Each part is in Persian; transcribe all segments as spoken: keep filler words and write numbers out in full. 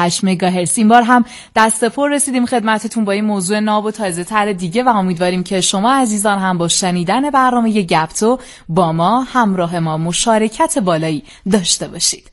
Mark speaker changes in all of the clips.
Speaker 1: هشت مگاهرتز. این بار هم دست پر رسیدیم خدمتتون با این موضوع ناب و تازه تر دیگه و امیدواریم که شما عزیزان هم با شنیدن برنامه گپتو با ما همراه ما مشارکت بالایی داشته باشید.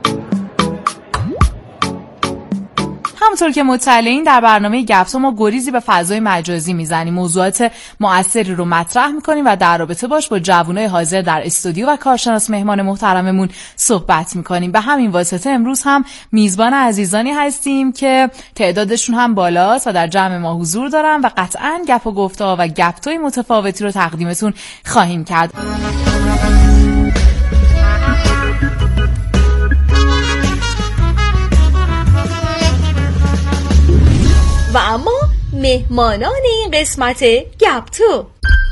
Speaker 1: همونطور که مطلعین در برنامه گپتو ما گریزی به فضای مجازی میزنیم، موضوعات مؤثری رو مطرح میکنیم و در رابطه باش با جوانای حاضر در استودیو و کارشناس مهمان محترممون صحبت میکنیم. به همین واسطه امروز هم میزبان عزیزانی هستیم که تعدادشون هم بالاست و در جمع ما حضور دارن و قطعاً گپ و گفت‌ها و گپتوی متفاوتی رو تقدیمتون خواهیم کرد.
Speaker 2: و اما مهمانان این قسمت گپتو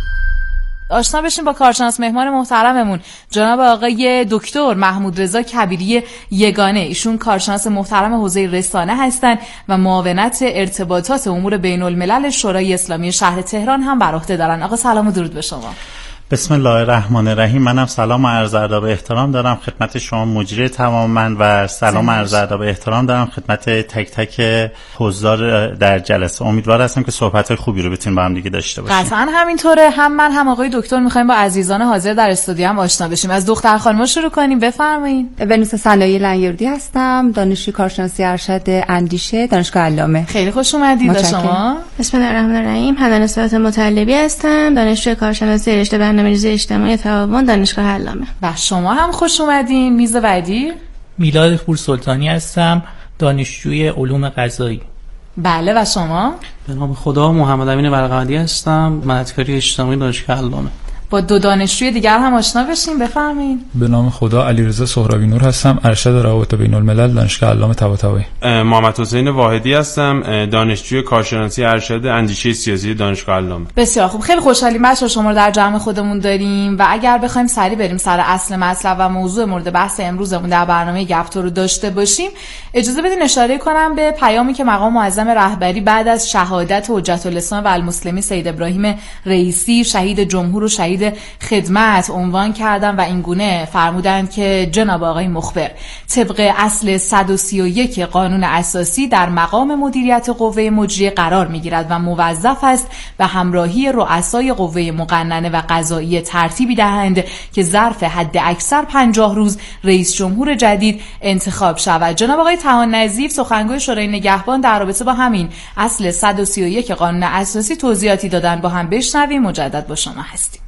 Speaker 1: آشنا بشیم با کارشناس مهمان محترممون جناب آقای دکتر محمود رضا کبیری یگانه. ایشون کارشناس محترم حوزه رسانه هستن و معاونت ارتباطات امور بین الملل شورای اسلامی شهر تهران هم بر عهده دارن. آقا سلام و درود به شما.
Speaker 3: بسم الله الرحمن الرحیم. منم سلام و عرض ادب و احترام دارم خدمت شما مجری تمام من و سلام و عرض ادب و احترام دارم خدمت تک تک حضار در جلسه. امیدوار هستم که صحبت خوبی رو بتونیم با هم دیگه داشته باشیم.
Speaker 1: قطعاً همینطوره. هم من هم آقای دکتر می‌خوایم با عزیزان حاضر در استودیو هم آشنا بشیم. از دختر خانم شروع کنیم. بفرمایید.
Speaker 4: ونوس صنایع لنگردی هستم، دانشجوی کارشناسی ارشد اندیشه دانشگاه علامه.
Speaker 1: خیلی خوش اومدید شما.
Speaker 5: بسم الله الرحمن الرحیم. حنان نسبت مطلبی هستم، دانشجوی کارشناسی رشته برنامه‌ریزی اجتماعی تعاون دانشگاه علامه.
Speaker 1: و شما هم خوش اومدین. میز بعدی.
Speaker 6: میلاد پور سلطانی هستم، دانشجوی علوم غذایی.
Speaker 1: بله و شما؟
Speaker 7: به نام خدا محمد امین برقعلی هستم، مدرسه اجتماعی دانشگاه علامه.
Speaker 1: با دو دانشجوی دیگر هم آشنا بشیم. بفرمایید.
Speaker 8: به نام خدا علیرضا سهرابی نور هستم، ارشد روابط بین الملل دانشگاه علامه طباطبایی.
Speaker 9: محمد حسین واحدی هستم، دانشجوی کارشناسی ارشد اندیشه سیاسی دانشگاه علامه.
Speaker 1: بسیار خوب. خیلی خوشحالیم بچه‌ها شما رو در جمع خودمون داریم و اگر بخوایم سریع بریم سر اصل مطلب و موضوع مورد بحث امروزمون در برنامه گپتو رو داشته باشیم، اجازه بدین اشاره کنم به پیامی که مقام معظم رهبری بعد از شهادت حجت الاسلام و المسلمین سید ابراهیم رئیسی شهید جمهور و شهید خدمت عنوان کردن و این گونه فرمودند که جناب آقای مخبر طبق اصل صد و سی و یک قانون اساسی در مقام مدیریت قوه مجریه قرار میگیرد و موظف است به همراهی رؤسای قوه مقننه و قضاییه ترتیبی دهند که ظرف حد اکثر پنجاه روز رئیس جمهور جدید انتخاب شود. جناب آقای طاهان نظیف سخنگوی شورای نگهبان در رابطه با همین اصل صد و سی و یک قانون اساسی توضیحاتی دادن. با هم بشنویم. مجدد با شما هستیم.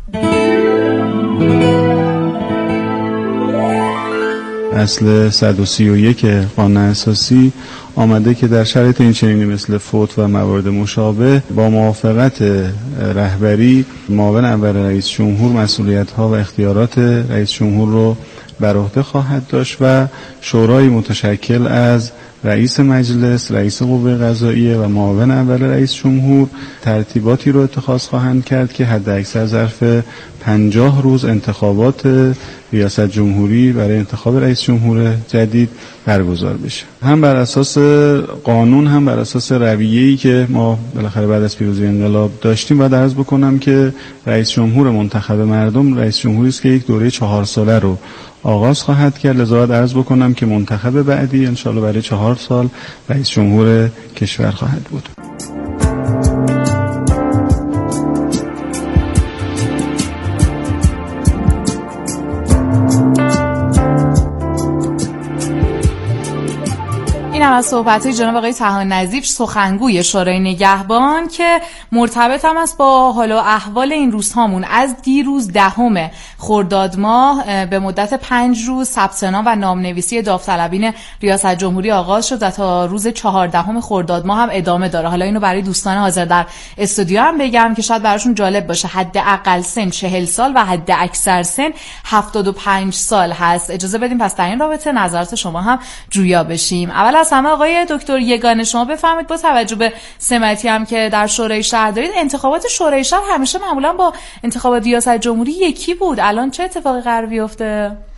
Speaker 10: اصل صد و سی و یک قانون اساسی آمده که در شرایط این چنینی مثل فوت و موارد مشابه با موافقت رهبری معاون اول رئیس جمهور مسئولیت‌ها و اختیارات رئیس جمهور رو بر عهده خواهد داشت و شورای متشکل از رئیس مجلس، رئیس قوه قضاییه و معاون اول رئیس جمهور ترتیباتی رو اتخاذ خواهند کرد که حد اکثر ظرف پنجاه روز انتخابات ریاست جمهوری برای انتخاب رئیس جمهور جدید برگزار بشه. هم بر اساس قانون هم بر اساس رویه‌ای که ما بالاخره بعد از پیروزی انقلاب داشتیم و عرض بکنم که رئیس جمهور منتخب مردم رئیس جمهوری است که یک دوره چهار ساله رو آغاز خواهد کرد. لذا عرض بکنم که منتخب بعدی انشالله برای چهار سال رئیس جمهور کشور خواهد بود.
Speaker 1: این هم از صحبت‌های جناب آقای طاهان نظیف سخنگوی شورای نگهبان که مرتبط هم است با حال و احوال این روزهامون. از دیروز دهم خرداد ماه به مدت پنج روز ثبت نام و نامنویسی داوطلبین ریاست جمهوری آغاز شد و تا روز چهاردهم خرداد ماه هم ادامه داره. حالا اینو برای دوستان حاضر در استودیو هم بگم که شاید براشون جالب باشه. حد اقل سن چهل سال و حد اکثر سن هفتاد و پنج سال هست. اجازه بدیم پس در این رابطه نظرات شما هم جویا بشیم. اول از همه آقای دکتر یگانه شما بفرمایید با توجه به سمتی هم که در شورای شهر دارید، انتخابات شورای شهر همیشه معمولا با انتخابات ریاست جمهوری یکی بود. الان چه اتفاقی قرار بیفته؟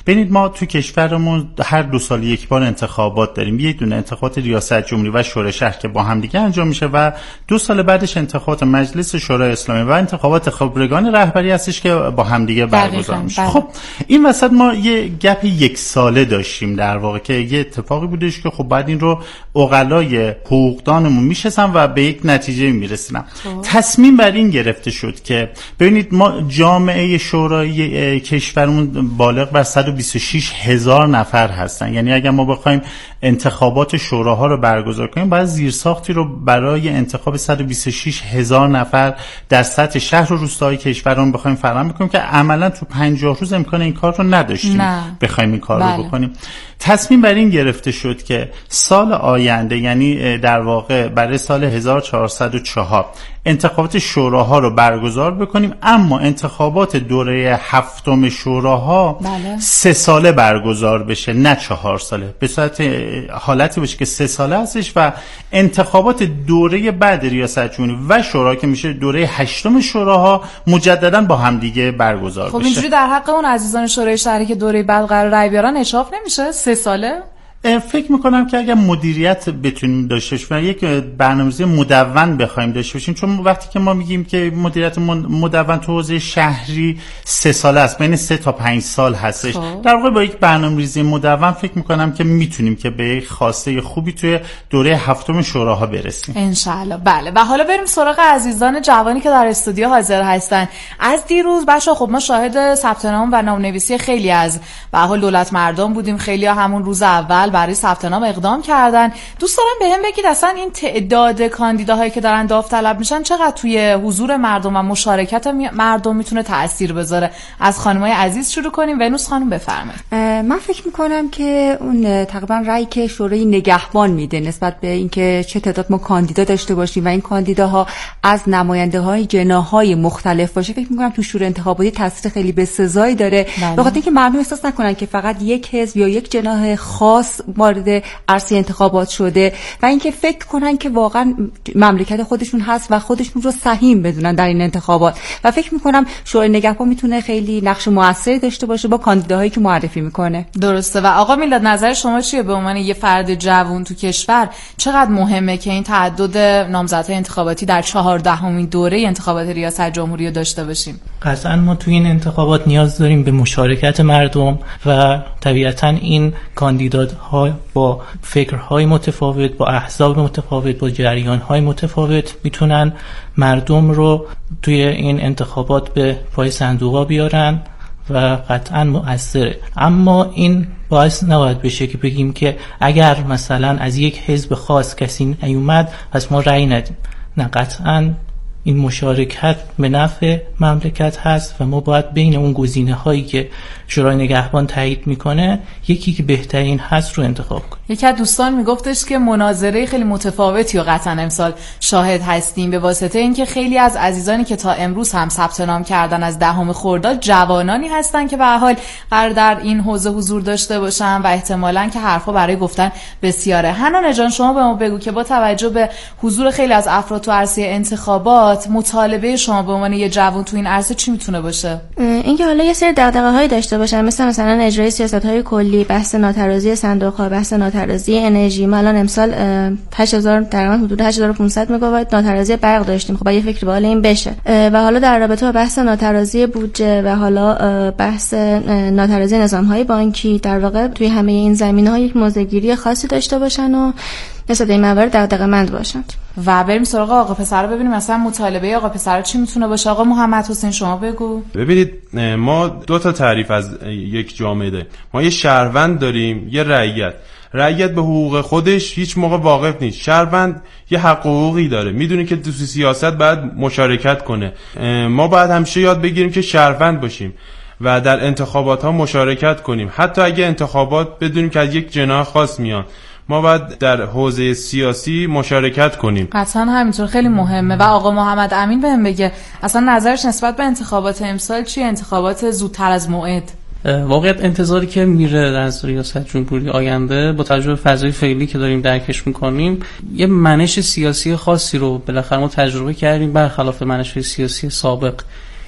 Speaker 3: ببینید ما تو کشورمون هر دو سال یک بار انتخابات داریم. یه دونه انتخابات ریاست جمهوری و شورای شهر که با هم دیگه انجام میشه و دو سال بعدش انتخابات مجلس شورای اسلامی و انتخابات خبرگان رهبری هستش که با هم دیگه برگزار میشه. خب این وسط ما یه گپ یک ساله داشتیم در واقع که یه اتفاقی بودش که خب بعد این رو عقلای حقوقدانمون میشستن و به یک نتیجه میرسیدن. تصمیم بر این گرفته شد که ببینید ما جامعه شورای کشورمون بالغ بر صد و بیست و شش هزار نفر هستن. یعنی اگر ما بخوایم انتخابات شوراها رو برگزار کنیم باید زیرساختی رو برای انتخاب صد و بیست و شش هزار نفر در سطح شهر و روستاهای کشورمون بخوایم فراهم بکنیم که عملا تو پنجاه روز امکان این کار رو نداشتیم نه. بخوایم این کار بله. رو بکنیم. تصمیم بر این گرفته شد که سال آینده یعنی در واقع برای سال هزار و چهارصد و چهار انتخابات شوراها رو برگزار بکنیم، اما انتخابات دوره هفتم شوراها بله. سه ساله برگزار بشه نه چهار ساله، به صورت حالتی باشه که سه ساله هستش و انتخابات دوره بعد ریاست جمهوری و شورا که میشه دوره هشتم شوراها مجددا با هم دیگه برگزار
Speaker 1: خب
Speaker 3: بشه.
Speaker 1: خب اینجوری در حق اون عزیزان شورای شهری که دوره بعد قرار رای بیارن اچاف نمیشه سه ساله؟
Speaker 3: فکر میکنم که اگر مدیریت بتونیم داشته باشیم و یک برنامه‌ریزی مدون بخوایم داشته باشیم، چون وقتی که ما میگیم که مدیریت مدون تو حوزه شهری سه ساله است، بین سه تا پنج سال هستش، در واقع با یک برنامه‌ریزی مدون فکر میکنم که میتونیم که به یک خواسته خوبی توی دوره هفتم شوراها برسیم
Speaker 1: ان شاء الله. بله و حالا بریم سراغ عزیزان جوانی که در استودیو حاضر هستن. از دیروز بچه‌ها خب ما شاهد ثبت نام و نام‌نویسی خیلی از به حال دولت مردم بودیم، خیلی ها همون روز اول برای ثبت نام اقدام کردن. دوست دارم بهم بگید اصلا این تعداد کاندیداهایی که دارن داوطلب میشن چقدر توی حضور مردم و مشارکت مردم میتونه تأثیر بذاره؟ از خانمای عزیز شروع کنیم. ونوس خانم بفرمایید.
Speaker 4: من فکر میکنم که اون تقریبا رأی که شورای نگهبان میده نسبت به اینکه چه تعداد ما کاندیدا داشته باشیم و این کاندیداها از نماینده‌های جناح‌های مختلف باشه، فکر میکنم تو شورای انتخاباتی تاثیر خیلی بسزایی داره، به خاطر اینکه مردم احساس نکنن که فقط یک حزب یا یک جناح خاص وارد عرصه انتخابات شده و اینکه فکر کنن که واقعا مملکت خودشون هست و خودشون رو سهیم بدونن در این انتخابات. و فکر میکنم شورای نگهبان میتونه خیلی نقش موثری داشته باشه با کاندیداهایی که معرفی میکنه.
Speaker 1: درسته. و آقا میلاد نظر شما چیه به عنوان یه فرد جوان تو کشور؟ چقدر مهمه که این تعدد نامزدهای انتخاباتی در چهاردهمین دوره انتخابات ریاست جمهوری رو داشته باشیم؟
Speaker 6: قطعا ما تو این انتخابات نیاز داریم به مشارکت مردم و طبیعتا این کاندیدات‌ها با فکرهای متفاوت، با احزاب متفاوت، با جریان‌های متفاوت میتونن مردم رو توی این انتخابات به پای صندوقا بیارن و قطعا مؤثره. اما این باعث نباید بشه که بگیم که اگر مثلا از یک حزب خاص کسی نیومد پس ما رأی ندیم. نه، قطعا این مشارکت به نفع مملکت هست و ما باید بین اون گزینه هایی که شورای نگهبان تایید میکنه یکی که بهترین هست رو انتخاب کنیم.
Speaker 1: یکی از دوستان میگفتش که مناظره خیلی متفاوتی و قطعا امسال شاهد هستیم به واسطه اینکه خیلی از عزیزانی که تا امروز هم ثبت نام کردن از دهم خرداد جوانانی هستن که به هر حال قرار در این حوزه حضور داشته باشن و احتمالاً که حرفا برای گفتن بسیاره. حنان جان شما به ما بگو که با توجه به حضور خیلی از افراد تو عرصه انتخابات مطالبه شما به عنوان یه جوان تو این عرصه چی میتونه باشه؟
Speaker 5: اینکه حالا یه سری دغدغه‌هایی داشته باشن مثل مثلا اجرای سیاست‌های کلی، بحث ناترازی صندوق‌ها، بحث ناترازی انرژی. ما الان امسال هشت هزار تقریبا حدود هشت هزار و پانصد مگاوات ناترازی برق داشتیم. خب یه فکر به حال این بشه. و حالا در رابطه با بحث ناترازی بودجه و حالا بحث ناترازی نظام‌های بانکی، در واقع توی همه این زمینه‌ها یک موضع‌گیری خاصی داشته باشن و نسبت به این موارد دغدغه‌مند باشن.
Speaker 1: و بریم سراغ آقا پسر ببینیم مثلا مطالبه آقا پسر چی میتونه باشه. آقا محمد حسین شما بگو.
Speaker 9: ببینید ما دو تا تعریف از یک جامعه داریم. ما یه شهروند داریم، یه رعیت. رعیت به حقوق خودش هیچ موقع واقف نیست. شهروند یه حق حقوقی داره، میدونه که تو سیاست باید مشارکت کنه. ما باید همیشه یاد بگیریم که شهروند باشیم و در انتخابات ها مشارکت کنیم، حتی اگه انتخابات بدونیم که از یک جناح خاص میان. ما باید در حوزه سیاسی مشارکت کنیم.
Speaker 1: قطعا همینطور خیلی مهمه. و آقا محمد امین بهم بگه اصلا نظرش نسبت به انتخابات امسال چیه؟ انتخابات زودتر از موعد.
Speaker 7: واقعیت انتظاری که میره از ریاست جمهوری آینده با توجه به فضای فعلی که داریم درکش میکنیم یه منش سیاسی خاصی رو بالاخره ما تجربه کردیم برخلاف منش‌های سیاسی سابق.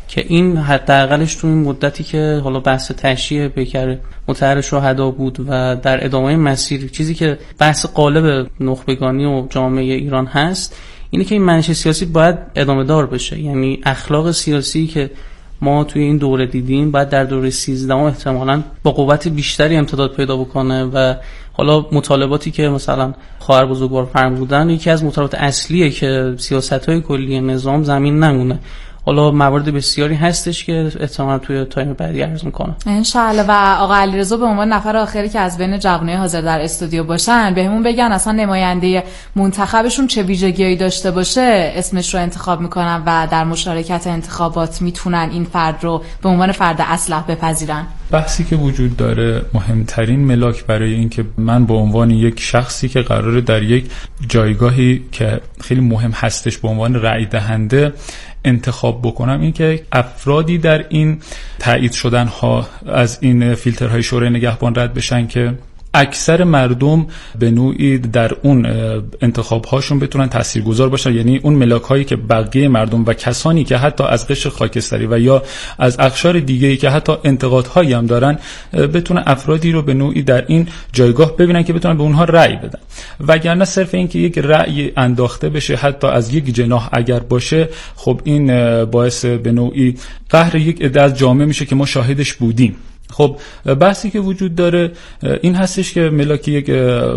Speaker 7: که این حداقلش تو این مدتی که حالا بحث تشییع پیکر مطهر شهدا بود و در ادامه مسیر چیزی که بحث قالب نخبگانی و جامعه ایران هست اینه که این منش سیاسی باید ادامه دار بشه. یعنی اخلاق سیاسی که ما توی این دوره دیدیم باید در دوره سیزدهم احتمالاً با قوت بیشتری امتداد پیدا بکنه و حالا مطالباتی که مثلا خواهر بزرگوار فرمودن یکی از مطالبات اصلیه که سیاست‌های کلی نظام زمین نمونه. حالا موارد بسیاری هستش که احتمالاً توی تایم بعدی عرض می‌کنم
Speaker 1: ان شاءالله. و آقا علیرضا به عنوان نفر آخری که از بین جوانای حاضر در استودیو باشن بهمون بگن اصلا نماینده منتخبشون چه ویژگی‌هایی داشته باشه اسمش رو انتخاب میکنن و در مشارکت انتخابات میتونن این فرد رو به عنوان فرد اصلح بپذیرن.
Speaker 8: بحثی که وجود داره مهمترین ملاک برای این که من به عنوان یک شخصی که قراره در یک جایگاهی که خیلی مهم هستش به عنوان رأی دهنده انتخاب بکنم این که افرادی در این تایید شدن ها از این فیلترهای شورای نگهبان رد بشن که اکثر مردم به نوعی در اون انتخاب هاشون بتونن تاثیرگذار باشن، یعنی اون ملاک هایی که بقیه مردم و کسانی که حتی از قشر خاکستری و یا از اقشار دیگه‌ای که حتی انتقادهایی هم دارن بتونن افرادی رو به نوعی در این جایگاه ببینن که بتونن به اونها رأی بدن. وگرنه صرف این که یک رأی انداخته بشه حتی از یک جناح اگر باشه، خب این باعث به نوعی قهر یک عده از جامعه میشه که ما شاهدش بودیم. خب بحثی که وجود داره این هستش که ملاک یک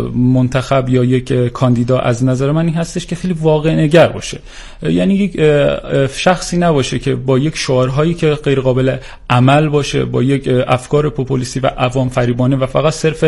Speaker 8: منتخب یا یک کاندیدا از نظر من این هستش که خیلی واقع نگر باشه، یعنی یک شخصی نباشه که با یک شعارهایی که غیر قابل عمل باشه، با یک افکار پوپولیستی و عوام فریبانه و فقط صرف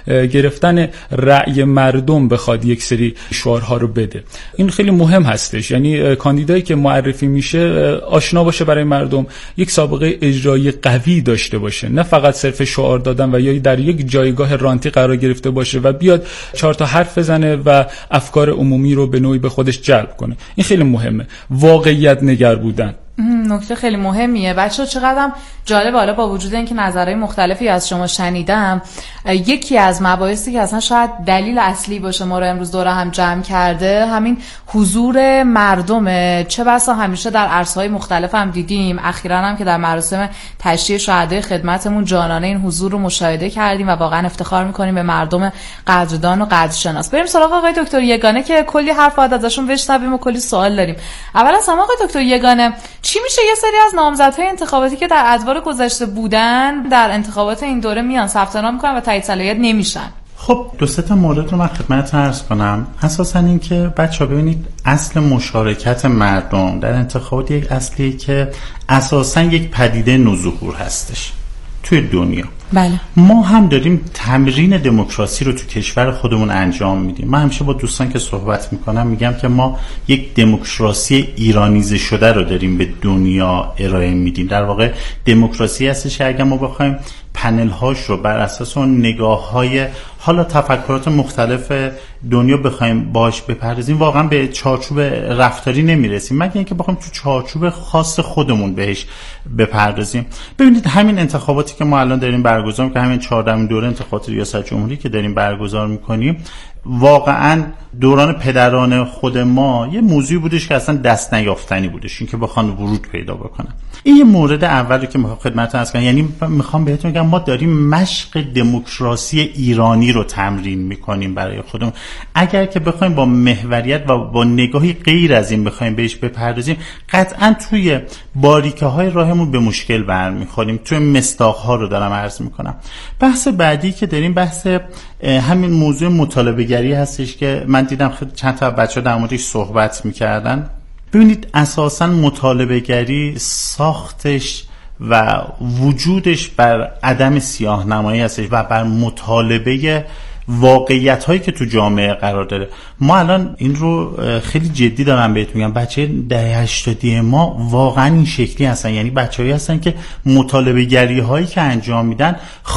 Speaker 8: گرفتن رأی مردم بخواد یک سری شعارها رو بده. این خیلی مهم هستش، یعنی کاندیدایی که معرفی میشه آشنا باشه برای مردم، یک سابقه اجرایی قوی داشته باشه، نه فقط صرف شعار دادن و یا در یک جایگاه رانتی قرار گرفته باشه و بیاد چهار تا حرف بزنه و افکار عمومی رو به نوعی به خودش جلب کنه. این خیلی مهمه، واقعیت نگر بودن.
Speaker 1: نکته خیلی مهمیه. بچه‌ها چقدرم جالب، حالا با وجود اینکه نظرهای مختلفی از شما شنیدم، یکی از مباحثی که اصلا شاید دلیل اصلی باشه ما رو امروز دوره هم جمع کرده همین حضور مردمه. چه بسا همیشه در عرصه‌های مختلف هم دیدیم، اخیراً هم که در مراسم تشییع شهدای خدمتمون جانانه این حضور رو مشاهده کردیم و واقعا افتخار می‌کنیم به مردم قدردان و قدرشناس. بریم سراغ آقای دکتر یگانه که کلی حرف ازشون بشنویم و کلی سوال داریم. اول از همه آقای دکتر یگانه، چی میشه یه سری از نامزدهای انتخاباتی که در ادوار گذشته بودن در انتخابات این دوره میان ثبت نام میکنن و تایید صلاحیت نمیشن؟
Speaker 3: خب دو سه تا مورد رو من خدمتتون عرض کنم. اساساً این که بچه‌ها ببینید اصل مشارکت مردم در انتخابات یک اصلی که اساساً یک پدیده نوظهور هستش توی دنیا.
Speaker 1: بله.
Speaker 3: ما هم داریم تمرین دموکراسی رو تو کشور خودمون انجام میدیم. من همیشه با دوستان که صحبت میکنم میگم که ما یک دموکراسی ایرانیزه شده رو داریم به دنیا ارائه میدیم. در واقع دموکراسی هستش که اگر ما بخوایم پنل هاش رو بر اساس اون نگاه های حالا تفکرات مختلف دنیا بخوایم باش بپردازیم واقعا به چارچوب رفتاری نمیرسیم، مگر اینکه بخوایم تو چارچوب خاص خودمون بهش بپردازیم. ببینید همین انتخاباتی که ما الان داریم برگزار می‌کنیم، همین چهاردهمین دوره انتخابات ریاست جمهوری که داریم برگزار می‌کنیم، واقعا دوران پدران خود ما یه موضوعی بودش که اصلا دست نیافتنی بودش، این که بخوان ورود پیدا بکنن. این یه مورد اولی که میخوام خدمتتون عرض کنم، یعنی میخوام بهتون بگم ما داریم مشق دموکراسی ایرانی رو تمرین میکنیم برای خودمون. اگر که بخوایم با محوریت و با نگاهی غیر از این بخوایم بهش بپردازیم، قطعا توی باریکه های راهمون به مشکل برمیخوریم. توی مصداق ها رو دارم عرض میکنم. بحث بعدی که داریم بحث همین موضوع مطالبه گری هستش که من دیدم خیلی چند تا بچه‌ها در موردش صحبت میکردن. ببینید اساساً مطالبه گری ساختش و وجودش بر عدم سیاه نمایی هستش و بر مطالبه واقعیت هایی که تو جامعه قرار داره. ما الان این رو خیلی جدی دارم بهتون میگم، بچه دهه هشتادی ما واقعا این شکلی هستن، یعنی بچه‌هایی هستن که مطالبه گری هایی که انجام میدن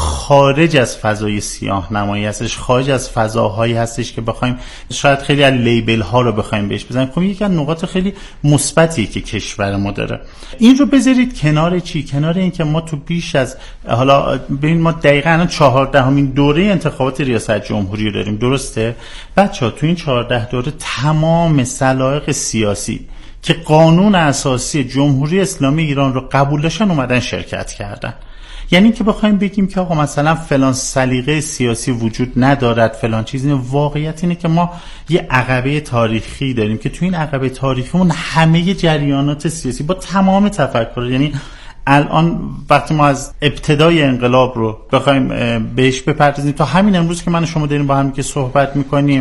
Speaker 3: خارج از فضای سیاه نمایی هستش، خارج از فضاهایی هستش که بخوایم شاید خیلی از لیبل ها رو بخوایم بهش بزنیم. خب یکی از نقاط خیلی مثبتی که کشور ما داره. این رو بذارید کنار چی؟ کنار این که ما تو بیش از حالا ببین ما دقیقاً الان چهاردهمین دوره انتخابات ریاست جمهوری رو داریم، درسته؟ بچه‌ها تو این چهارده دوره تمام سلایق سیاسی که قانون اساسی جمهوری اسلامی ایران رو قبول داشتن اومدن شرکت کردن. یعنی که بخوایم بگیم که آقا مثلا فلان سلیقه سیاسی وجود ندارد، فلان چیزی، واقعیت اینه که ما یه عقبه تاریخی داریم که تو این عقبه تاریخیمون همه جریانات سیاسی با تمام تفکر، یعنی الان وقتی ما از ابتدای انقلاب رو بخوایم بهش بپردازیم تا همین امروز که من و شما داریم با هم که صحبت میکنیم،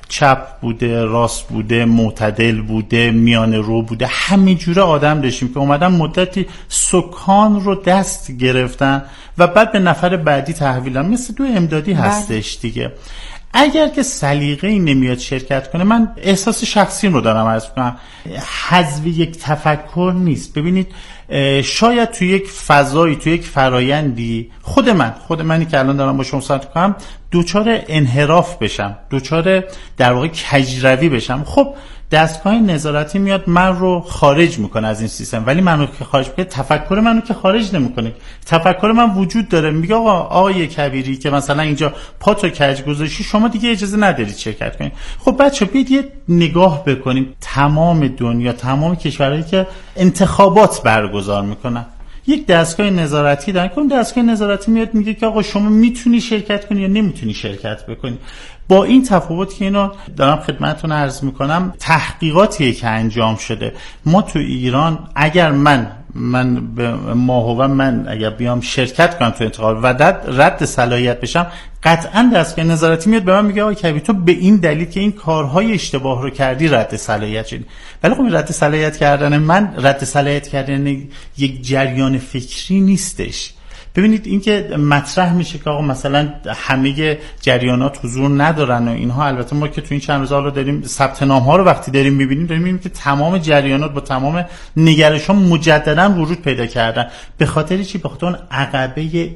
Speaker 3: چپ بوده، راست بوده، معتدل بوده، میانه رو بوده، همه جوره آدم داشتیم که اومدن مدتی سکان رو دست گرفتن و بعد به نفر بعدی تحویلن، مثل دو امدادی هستش دیگه. اگر که سلیقه‌ای نمیاد شرکت کنه، من احساس شخصی رو دارم عرض کنم، حذف یک تفکر نیست. ببینید شاید تو یک فضایی، تو یک فرایندی خود من خود منی که الان دارم با شما صحبت می‌کنم دوچار انحراف بشم، دوچار در واقع کجروی بشم، خب دستگاه نظارتی میاد من رو خارج میکنه از این سیستم، ولی منو که خارج میکنه تفکر منو که خارج نمیکنه. تفکر من وجود داره، میگه آقا آقای کبیری که مثلا اینجا پاتو کج گذاشتی، شما دیگه اجازه ندارید شرکت کنید. خب بچه بیاید یه نگاه بکنیم، تمام دنیا، تمام کشورهایی که انتخابات برگزار میکنن یک دستگاه نظارتی دارن که اون دستگاه نظارتی میاد میگه که آقا شما میتونی شرکت کنی یا نمیتونی شرکت بکنی. با این تفاوت که اینو دارم خدمتتون عرض میکنم، تحقیقاتیه که انجام شده. ما تو ایران اگر من من به ماهو من اگر بیام شرکت کنم تو انتخاب و رد صلاحیت بشم، قطعا دستگاه نظارتی میاد به من میگه آقای کبیر تو به این دلیل که این کارهای اشتباه رو کردی رد صلاحیت شدی. ولی خب رد صلاحیت کردن من رد صلاحیت کردن یک جریان فکری نیستش. ببینید این که مطرح میشه که آقا مثلا همه جریانات حضور ندارن و اینها، البته ما که تو این چند روز حالا داریم ثبت نام ها رو وقتی داریم میبینیم داریم میبینیم که تمام جریانات با تمام نگرش ها مجددا ورود پیدا کردن. به خاطر چی؟ به خاطر اون عقبه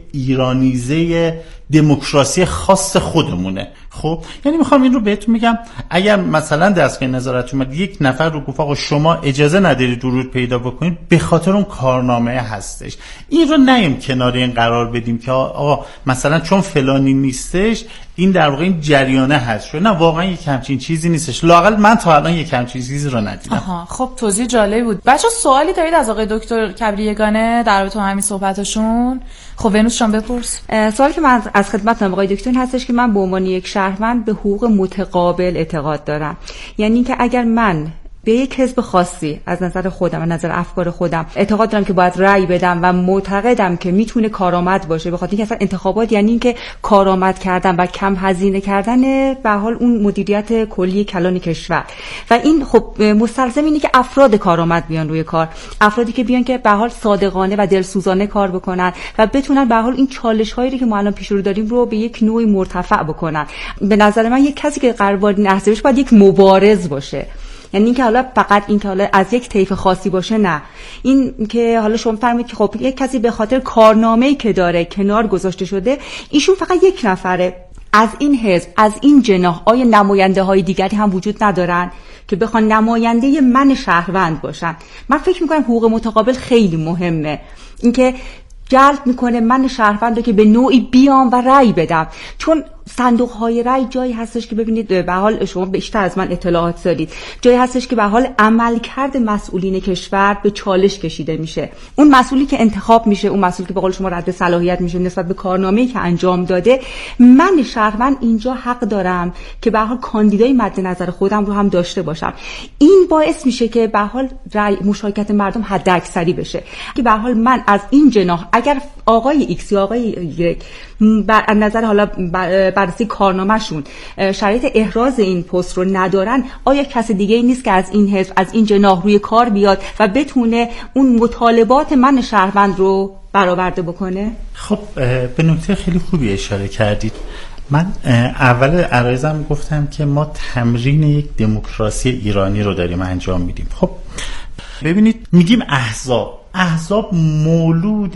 Speaker 3: ایرانیزه دموکراسی خاص خودمونه. خب یعنی میخوام این رو بهتون میگم، اگر مثلا دستگاه نظارت اومد یک نفر رو گفت آقا شما اجازه ندارید ورود پیدا بکنید، به خاطر اون کارنامه هستش. این رو نیم کنار این قرار بدیم که آقا مثلا چون فلانی نیستش این در واقع این جریانه هست شد. نه، واقعا یک همچین چیزی نیستش، لااقل من تا الان یک همچین چیزی رو ندیدم.
Speaker 1: آها، خب توضیح جالب بود. بچه‌ها سوالی دارید از آقای دکتر کبیر یگانه در رابطه با همین صحبتاشون؟ خب ونوس جان بپرس.
Speaker 4: سوالی که من از خدمت آقای دکتر هستش که من به عنوان یک شهروند به حقوق متقابل اعتقاد دارم. یعنی اینکه اگر من به یک حزب خاصی از نظر خودم و نظر افکار خودم اعتقاد دارم که باید رأی بدم و معتقدم که میتونه کارآمد باشه، به خاطر اینکه اصلا انتخابات یعنی اینکه کارآمد کردن و کم هزینه کردن به حال اون مدیریت کلی کلان کشور، و این خب مستلزم اینه که افراد کارآمد بیان روی کار، افرادی که بیان که به حال صادقانه و دلسوزانه کار بکنن و بتونن به حال این چالش‌هایی که ما الان پیش رو داریم رو به یک نوعی مرتفع بکنن. به نظر من یک کسی که قرار نهضت باید یک مبارز باشه، یعنی اینکه حالا فقط این که حالا از یک طیف خاصی باشه، نه، این که حالا شما فرمایید که خب یک کسی به خاطر کارنامه‌ای که داره کنار گذاشته شده، ایشون فقط یک نفره. از این حزب، از این جناح آیا نماینده های دیگری هم وجود ندارن که بخوان نماینده من شهروند باشن؟ من فکر میکنم حقوق متقابل خیلی مهمه، اینکه جلب میکنه من شهروند رو که به نوعی بیام و رأی بدم، چون صندوق های رأی جایی هستش که ببینید به حال شما بیشتر از من اطلاعات دارید، جایی هستش که به حال عملکرد مسئولین کشور به چالش کشیده میشه. اون مسئولی که انتخاب میشه، اون مسئولی که به قول شما رد صلاحیت میشه نسبت به کارنامه‌ای که انجام داده، من شهروند اینجا حق دارم که به حال کاندیدای مد نظر خودم رو هم داشته باشم. این باعث میشه که به حال رأی مشارکت مردم حداکثری بشه، که به حال من از این جناح اگر آقای ایکس یا آقای ایگرگ بر نظر حالا بررسی کارنامه‌شون شرایط احراز این پست رو ندارن، آیا کس دیگه ای نیست که از این حزب، از این جناح روی کار بیاد و بتونه اون مطالبات من شهروند رو برآورده بکنه؟
Speaker 3: خب به نکته خیلی خوبی اشاره کردید. من اول عرایزم گفتم که ما تمرین یک دموکراسی ایرانی رو داریم انجام میدیم. خب ببینید، میگیم احزاب احزاب مولود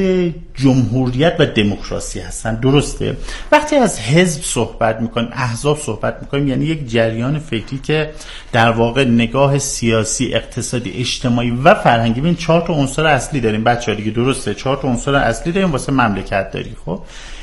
Speaker 3: جمهوریت و دموکراسی هستن، درسته؟ وقتی از حزب صحبت میکنیم، احزاب صحبت میکنیم، یعنی یک جریان فکری که در واقع نگاه سیاسی، اقتصادی، اجتماعی و فرهنگی، ببین چهار تا عنصر اصلی داریم بچه‌ها دیگه، درسته؟ چهار تا عنصر اصلی داریم واسه مملکت داری. خب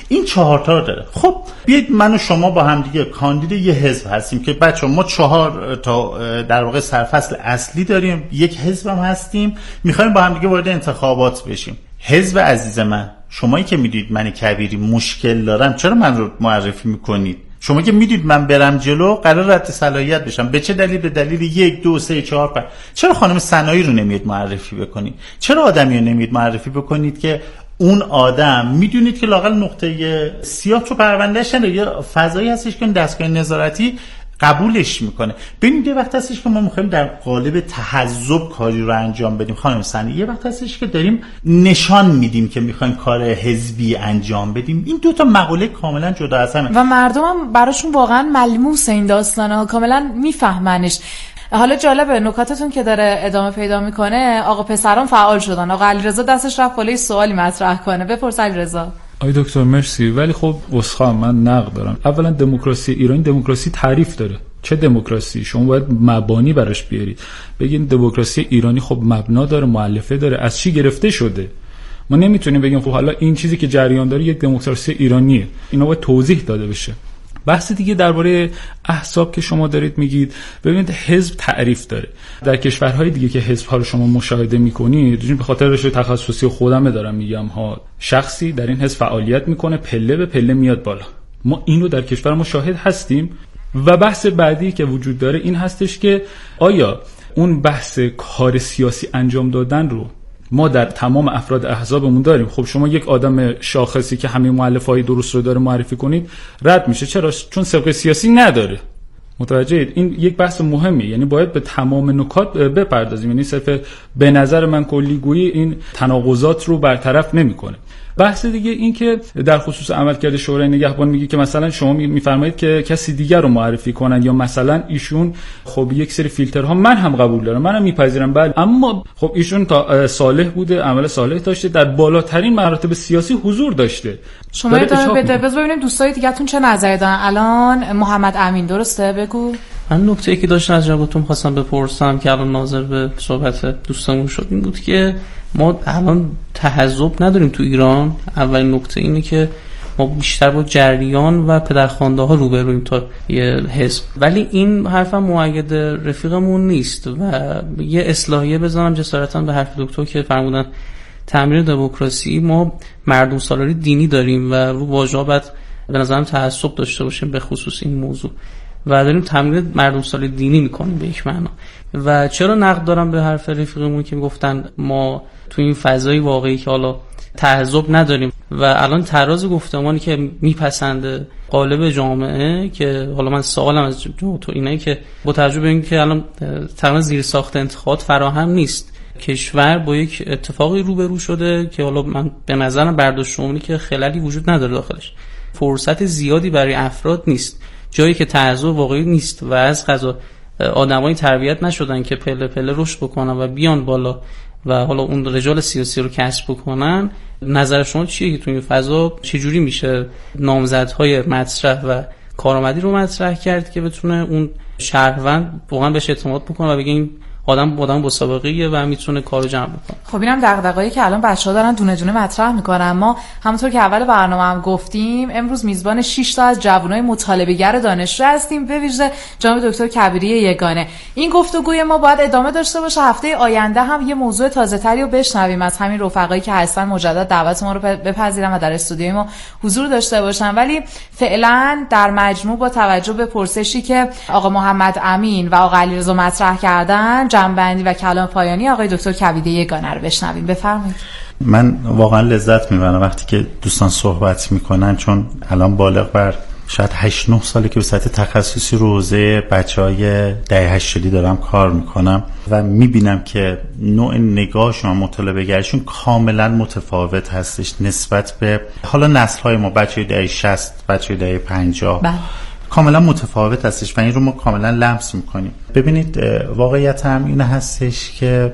Speaker 3: این چهار تا داره. خب بیاید من و شما با هم دیگه کاندید یه حزب هستیم که بچه ما چهار تا در واقع سرفصل اصلی داریم، یک حزب هم هستیم، میخوایم با هم دیگه وارد انتخابات بشیم. حزب عزیز من، شمایی که میدید من کبیری مشکل دارم چرا من رو معرفی میکنید؟ شما که میدید من برم جلو قرار رد صلاحیت بشم، به چه دلیل؟ به دلیل یک دو سه چهار پنج. چرا خانم سنایی رو نمیاد معرفی بکنید؟ چرا آدمی رو نمیاد معرفی بکنید که اون آدم میدونید که لااقل نقطه سیاه تو پروندهش نداره، یا فضایی هستش که دستگاه نظارتی قبولش میکنه. ببینید یه وقت هستش که ما میخوایم در قالب تحزب کاری رو انجام بدیم خانم سنی، یه وقت هستش که داریم نشان میدیم که میخوایم کار حزبی انجام بدیم. این دو تا مقوله کاملا جدا از همه
Speaker 1: و مردم هم براشون واقعا ملموس این داستانا، کاملا میفهمنش. حالا جالبه نکاتتون که داره ادامه پیدا میکنه، آقا پسران فعال شدن. آقا علیرضا دستش رفت بالای سوالی مطرح کنه. بپرس علیرضا.
Speaker 8: آی دکتر مرسی، ولی خب اسخا من نقد دارم. اولا دموکراسی ایران دموکراسی تعریف داره. چه دموکراسی؟ شما باید مبانی براش بیارید. بگین دموکراسی ایرانی خب مبنا داره، مؤلفه داره، از چی گرفته شده؟ ما نمیتونیم بگیم خب حالا این چیزی که جریان داره یک دموکراسی ایرانیه. اینا باید توضیح داده بشه. بحث دیگه درباره احزاب که شما دارید میگید، ببینید حزب تعریف داره. در کشورهای دیگه که حزب ها رو شما مشاهده میکنید، به خاطر رشته تخصصی خودم دارم میگم ها، شخصی در این حزب فعالیت میکنه، پله به پله میاد بالا. ما اینو در کشور مشاهد هستیم. و بحث بعدی که وجود داره این هستش که آیا اون بحث کار سیاسی انجام دادن رو ما در تمام افراد احزابمون داریم؟ خب شما یک آدم شاخصی که همه مؤلفه‌های درست رو داره معرفی کنید رد میشه. چرا؟ چون سابقه سیاسی نداره. متوجهید؟ این یک بحث مهمه، یعنی باید به تمام نکات بپردازیم. یعنی صرف به نظر من کلیگویی این تناقضات رو برطرف نمیکنه. بحث دیگه این که در خصوص عملکرد شورای نگهبان میگه که مثلا شما میفرمایید که کسی دیگر رو معرفی کنن، یا مثلا ایشون خب یک سری فیلترها من هم قبول دارم، منم میپذیرم، بله، اما خب ایشون تا صالح بوده، عمل صالح داشته، در بالاترین مراتب سیاسی حضور داشته.
Speaker 1: شما ادامه بده، بذار ببینیم دوستای دیگه‌تون چه نظری دارن. الان محمد امین درسته؟ بگو.
Speaker 7: من نکته‌ای که داشتم از جنابتون خواستم بپرسم که الان ناظر به صحبت دوستمون شد این بود که ما الان تحزب نداریم تو ایران. اولین نکته اینه که ما بیشتر با جریان و پدرخوانده ها روبرویم تا یه حزب. ولی این حرفم مؤید رفیقمون نیست و یه اصلاحیه بزنم جسارتاً به حرف دکتر که فرمودن تعمیر دموکراسی. ما مردم سالاری دینی داریم و رو واژه‌ها بعد به نظرم تعصب داشته باشیم به خصوص این موضوع و داریم تمرین مردم سالاری دینی میکنیم به یک معنا. و چرا نقد دارم به حرف رفیقمون که میگفتن ما تو این فضای واقعی که حالا تحزب نداریم و الان تراز گفتمانی که میپسنده قالب جامعه، که حالا من سوالم از تو اینه که با توجه به اینکه الان تقریبا زیر ساخت انتخابات فراهم نیست، کشور با یک اتفاقی روبرو شده که حالا من به نظرم برداشت عمومی که خللی وجود نداره داخلش، فرصت زیادی برای افراد نیست، جایی که تحزب واقعی نیست و از قضا آدمایی تربیت نشدن که پله پله رشد بکنن و بیان بالا و حالا اون رجال سیاسی رو کسب بکنن. نظر شما چیه که تو این فضا چجوری میشه نامزدهای مطرح و کارآمدی رو مطرح کرد که بتونه اون شهروند واقعا بهش اعتماد بکنه و بگه این آدم آدم با سابقه‌ایه و میتونه کارو جمع بکنه؟ خب
Speaker 1: اینم دغدغه‌ای که الان بچه‌ها دارن دونه دونه مطرح میکنن. ما همونطور که اول برنامه هم گفتیم امروز میزبان شش تا از جوانای مطالبه‌گر دانشجو هستیم، به ویژه جناب دکتر کبیری یگانه. این گفتگوی ما باید ادامه داشته باشه. هفته آینده هم یه موضوع تازه‌تری رو بشنویم از همین رفقایی که هستن، مجدد دعوت ما رو بپذیرن و در استودیوی ما حضور داشته باشن. ولی فعلا در مجموع با توجه به پرسشی که آقا محمد امین و آقا علیرضا مطرح کردن، جنبندی و کلام پایانی آقای دکتر کبیری یگانه رو بشنویم. بفرمایید.
Speaker 3: من واقعا لذت میبرم وقتی که دوستان صحبت میکنن، چون الان بالغ بر شاید هشت نه ساله که به سطح تخصصی روزه بچهای دهه هشتادی دارم کار میکنم و میبینم که نوع نگاهشون، مطالبه‌گرشون کاملا متفاوت هستش نسبت به حالا نسل‌های ما، بچهای دهه شصت، بچهای دهه پنجاه. بله. کاملا متفاوت هستش و این رو ما کاملا لمس میکنیم. ببینید واقعیت هم این هستش که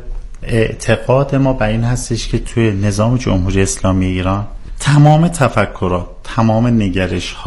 Speaker 3: اعتقاد ما بر این هستش که توی نظام جمهوری اسلامی ایران تمام تفکرات، تمام نگرش ها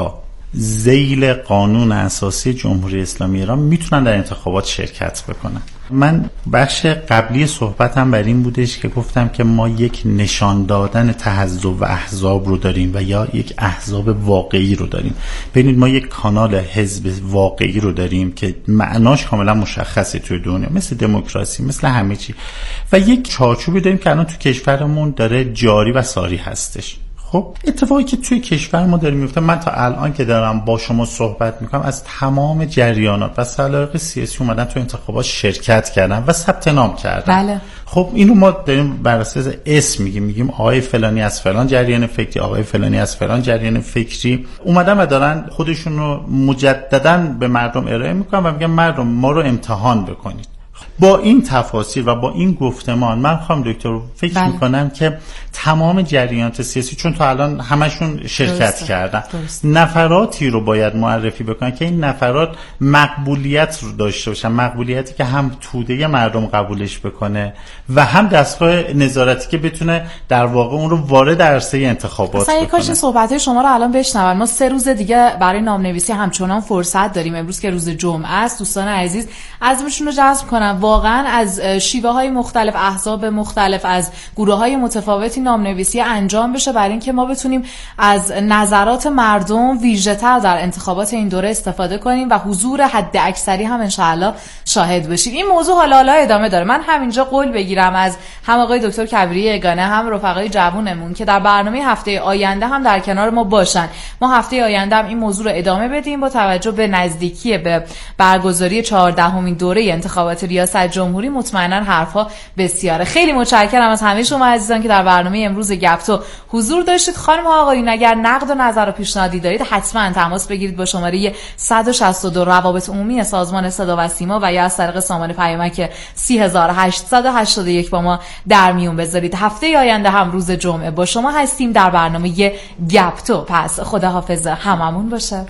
Speaker 3: ذیل قانون اساسی جمهوری اسلامی ایران میتونن در انتخابات شرکت بکنن. من بخش قبلی صحبتم بر این بودش که گفتم که ما یک نشان دادن تحزب و احزاب رو داریم و یا یک احزاب واقعی رو داریم. ببینید ما یک کانال حزب واقعی رو داریم که معناش کاملا مشخصه توی دنیا، مثل دموکراسی، مثل همه چی، و یک چارچوبی داریم که الان تو کشورمون داره جاری و ساری هستش. خب اتفاقی که توی کشور ما داره میفته، من تا الان که دارم با شما صحبت میکنم از تمام جریانات و سلایق سیاسی اومدن تو انتخابات شرکت کردن و ثبت نام کردن.
Speaker 1: بله.
Speaker 3: خب اینو ما داریم بر اساس اسم میگیم، میگیم آقای فلانی از فلان جریان فکری، آقای فلانی از فلان جریان فکری اومدن و دارن خودشون رو مجددا به مردم ارائه میکنن و میگن مردم ما رو امتحان بکنید. با این تفاصیل و با این گفتمان من خواهم دکتر فکر بله. میکنم که تمام جریانات سیاسی، چون تا الان همشون شرکت درسته. کردن درسته. نفراتی رو باید معرفی بکنن که این نفرات مقبولیت رو داشته باشن، مقبولیتی که هم توده مردم قبولش بکنه و هم دستگاه نظارتی که بتونه در واقع اون رو وارد عرصه انتخابات بکنه.
Speaker 1: مثلا کاش صحبت شما رو الان بشنون. ما سه روز دیگه برای نامنویسی همچنان فرصت داریم. امروز که روز جمعه است، دوستان عزیز عزمشون رو جذب کنن، واقعا از شیوه های مختلف، احزاب مختلف، از گروه های متفاوتی نامنویسی انجام بشه برای اینکه ما بتونیم از نظرات مردم ویژه‌تر در انتخابات این دوره استفاده کنیم و حضور حد اکثری هم انشاءالله شاهد بشیم. این موضوع حالا حالا ادامه داره. من همینجا قول بگیرم از هم آقای دکتر کبیری یگانه، هم رفقای جوونمون که در برنامه هفته آینده هم در کنار ما باشن. ما هفته آینده هم این موضوع رو ادامه بدیم با توجه به نزدیکی به برگزاری چهاردهمین دوره انتخابات ریاست جمهوری. مطمئنا حرفا بسیاره. خیلی متشکرم از همه شما عزیزان که در برنامه امروز گپ تو حضور داشتید. خانم ها آقایون، اگر نقد و نظر و پیشنهادی دارید حتما تماس بگیرید با شماره صد و شصت و دو روابط عمومی سازمان صدا و سیما و یا از طریق سامان پیامک سه هزار و هشتصد و هشتاد و یک با ما در میون بذارید. هفته آینده هم روز جمعه با شما هستیم در برنامه گپ تو. پس خداحافظ هممون باشه.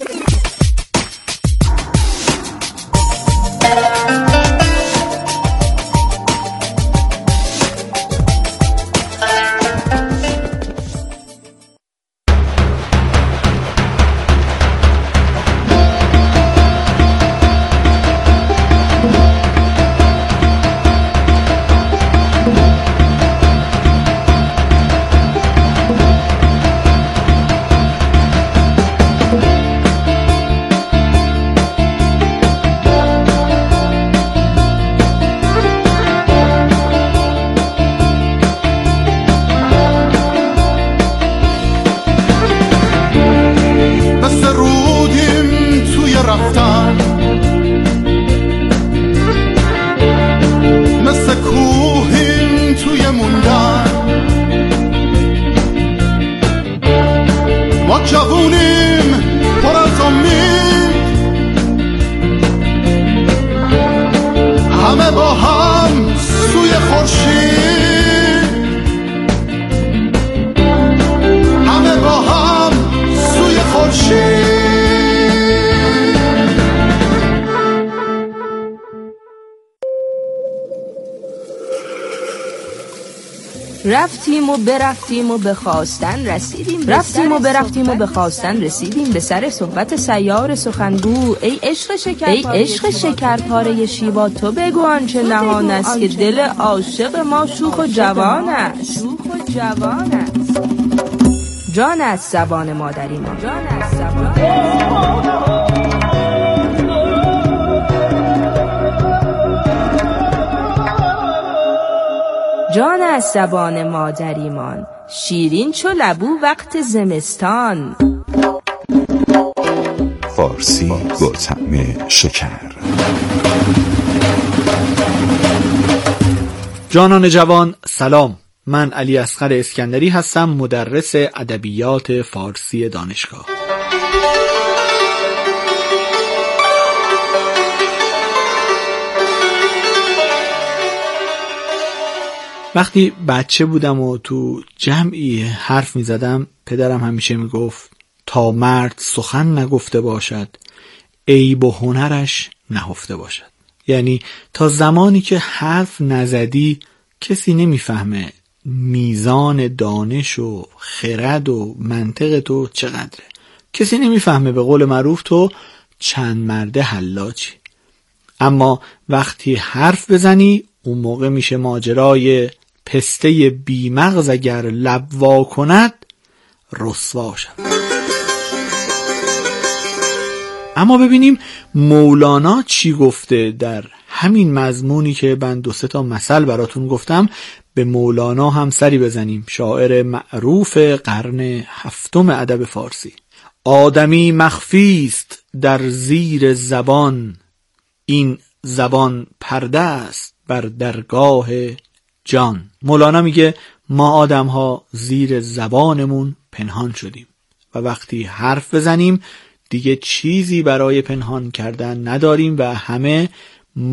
Speaker 11: رفتیم و برفتیم و به خواستن رسیدیم رفتیم و برفتیم و به خواستن رسیدیم به سر صحبت سیار سخنگو. ای عشق شکر ای عشق شکر پاره شیوا، تو بگو آنچه نهان است که دل عاشق ما شوخ و جوان است. شوخ و جوان است. جان از زبان مادری ما، جان از زبان جان از زبان مادریمان، شیرین چو لبو وقت زمستان.
Speaker 12: فارسی با طعم شکر.
Speaker 13: جانان جوان سلام، من علی اصغر اسکندری هستم، مدرس ادبیات فارسی دانشگاه. وقتی بچه بودم و تو جمعی حرف می زدم، پدرم همیشه می گفت تا مرد سخن نگفته باشد عیب و هنرش نهفته باشد. یعنی تا زمانی که حرف نزدی کسی نمی فهمه میزان دانش و خرد و منطق تو چقدره. کسی نمیفهمه به قول معروف تو چند مرده حلاجی. اما وقتی حرف بزنی اون موقع میشه ماجرای پسته بیمغز اگر لب وا کند رسوا شد. اما ببینیم مولانا چی گفته در همین مضمونی که من دو سه تا مثل براتون گفتم. به مولانا هم سری بزنیم، شاعر معروف قرن هفتم ادب فارسی. آدمی مخفی است در زیر زبان، این زبان پرده است بر درگاه جان. مولانا میگه ما آدم ها زیر زبانمون پنهان شدیم و وقتی حرف بزنیم دیگه چیزی برای پنهان کردن نداریم و همه